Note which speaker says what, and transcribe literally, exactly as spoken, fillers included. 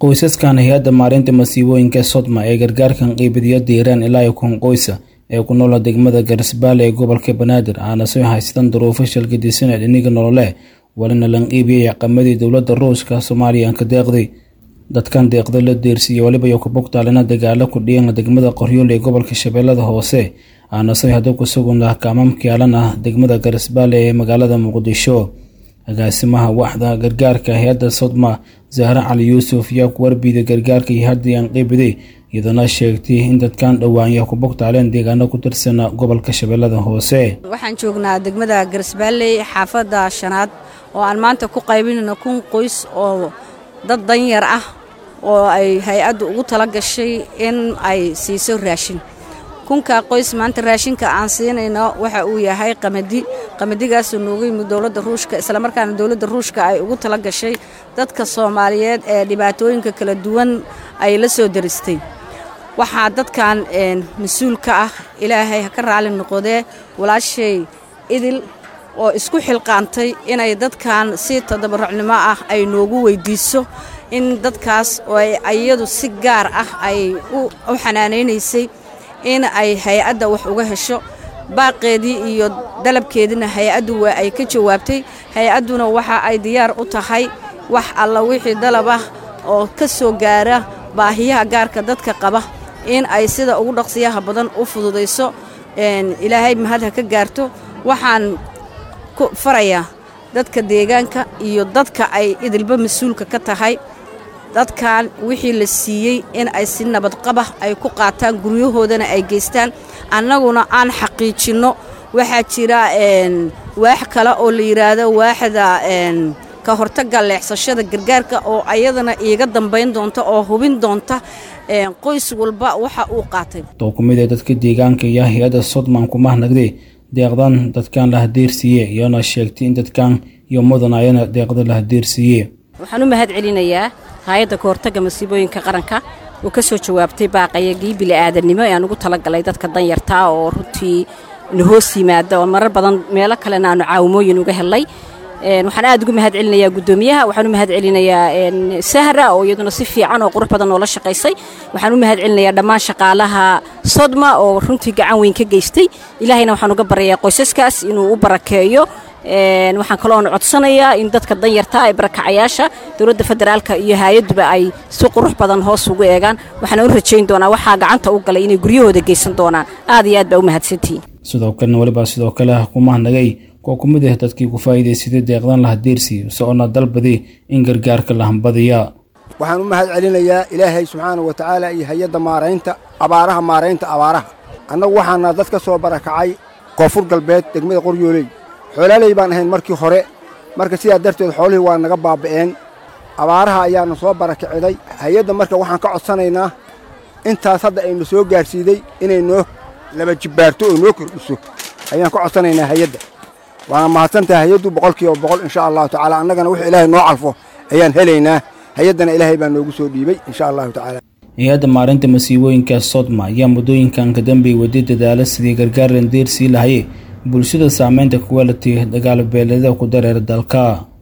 Speaker 1: qoysaskan hay'adda maareynta masiibooyinka Sodma ee gargaarkan qeybadiya diiraan ilaa kun qoysa ee ku nool degmada Garsbaale ee gobolka Banaadir aana soo haystaan duruufo shilgadisan dhiniga nolole walina lan qeybiyay qamadii dawladda Ruushka Soomaaliya ka deeqday dadkan deeqda la deersiyay waliba iyo ku bogtaalana dagaalo ku dhiyeen degmada Qoryoole ee gobolka Shabeellada Hoose aana soo hada ku sugan kaamamka yaalana degmada Garsbaale ee magaalada Muqdisho agaasimaha waxda gargaarka hay'adda Sodma Zahra Ali Yuusuf yaa ku warbiyay gargaarka hay'adda qeybiday iyadana sheegtay in dadkan dhawaan ku bogtaaleen deegaano ku tirsan gobolka Shabeellada Hoose
Speaker 2: waxaan joognaa degmada Garsbaale xaafadda shanaad oo aan maanta ku qaybinayno kun qoys oo dad danyar ah oo ay hay'addu ugu tala gashay in ay siiso raashin kunka qoys maanta raashinka aan siinayno waxa uu yahay qamadi qamadigaas oo nooga yimid dawladda Ruushka isla markaana dawladda Ruushka ay ugu tala gashay dadka Soomaaliyeed ee dhibaatooyinka kala duwan ay la soo daristay waxa dadkan een mas'uulka ah Ilaahay ha ka raali noqodee walaashay idil oo isku xilqaantay inay dadkan si tadabarrucnimo ah ay noogu weydiiso in dadkaas oo ay ayadu si gaar ah ay u xanaaneysay in ay hay'adda wax uga hesho baaqeedii iyo dalabkeedina hay'addu waa ay ka jawaabtay hay'adduna waxa ay diyaar u tahay wax alla wixii dalab ah oo ka soo gaara baahiyaha gaarka dadka qaba in ay sida ugu dhaqsiyaha badan u fududeyso een Ilaahay mahad ka gaarto waxaan ku farayaa dadka deegaanka iyo dadka ay idilba mas'uulka ka tahay dadkan wixii la siiyay in ay si nabad qaba ay ku qaataan guryahoodana ay geystaan annaguna aan xaqiijino waxa jira een wax kale oo la yiraahdo waaxda een ka hortagga leexsashada gargaarka oo ayadana iiga dambeyn doonto oo hubin doonta een qoys walba waxa uu qaatay
Speaker 1: dokumada dadka deegaanka iyo hay'adda Sodma ku mahnagday deeqdan dadkan la hadeersiiyay iyana sheegtay in dadkan iyo mudanayana deeqda la hadeersiiyay
Speaker 3: waxaan u mahad celinayaa hay'adda ka hortagga masiibooyinka qaranka oo ka soo jawaabtay baaqayagii bini'aadanimo ee aan ugu talagalay dadka danyarta oo runtii hoos yimaada oo marar badan meelo kale aan caawimooyin uga helay een waxaan aad ugu mahad celinayaa gudoomiyaha waxaan u mahad celinayaa een Sahra oo iyaduna si fiican oo qurux badan oo la shaqeysay waxaan u mahad celinayaa dhammaan shaqaalaha Sodma oo runtii gacan weyn ka geystay ilaahayna waxaan uga baryayaa qoysaskaas inuu u barakeeyo een waxaan kale oo codsanayaa in dadka danyarta ay barakacayaasha dawladda federaalka iyo hay'adduba ay si qurux badan hoos ugu eegaan waxaan u rajayn doonaa waxa gacanta u galay inay guryahooda geysan doonaan aad iyo aad baa u mahadsantiin
Speaker 1: sidoo kale waliba sidoo kale ku mahnagay ko kumid ah dadkii ku faa'iideystay deeqdan la hadeersiyo soona dalbaday in gargaarka la hambadiya
Speaker 4: waxaan u mahad celinayaa Ilaahay subhanahu wa ta'ala iyo hay'adda maareynta abaaraha maareynta abaaraha annagu waxaana dadka soo barakacay koonfur galbeed degmada Qoryoole xoolaaley baan ahayn markii hore marka sidaa darteed xoolihii waa naga baaba'een abaaraha ayaana soo barakacday hay'adda marka waxaan ka codsanaynaa intaas hadda aynu soo gaarsiiday inay noo laba jibaarto oo noo kordhiso ayaan ka codsanaynaa hay'adda waana mahadsantahay hay'addu boqolkiiba boqol insha Allah ta'ala annagana wixii Ilaahay noo calfo ayaan helaynaa hay'addana Ilaahay baa noogu soo dhiibay insha Allah ta'ala
Speaker 1: hay'adda maareynta masiibooyinka Sodma ayaa muddooyinkan ka dambeeyay wadida dadaalo sidii gargaar deersii lahayd bulshada saameynta ku weelatay dagaal beeleeda ku dareer dalka.